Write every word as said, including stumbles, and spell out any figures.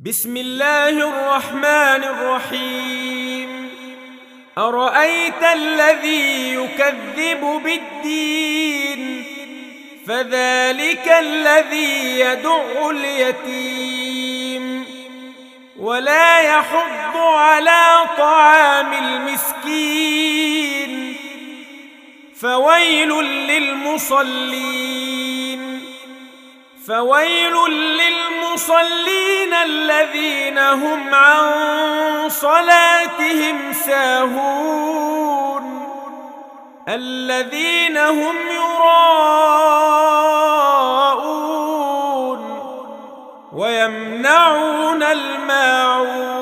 بسم الله الرحمن الرحيم. أرأيت الذي يكذب بالدين فذلك الذي يدع اليتيم ولا يحض على طعام المسكين فويل للمصلين فويل للمصلين الذين هم عن صلاتهم ساهون الذين هم يراءون ويمنعون الماعون.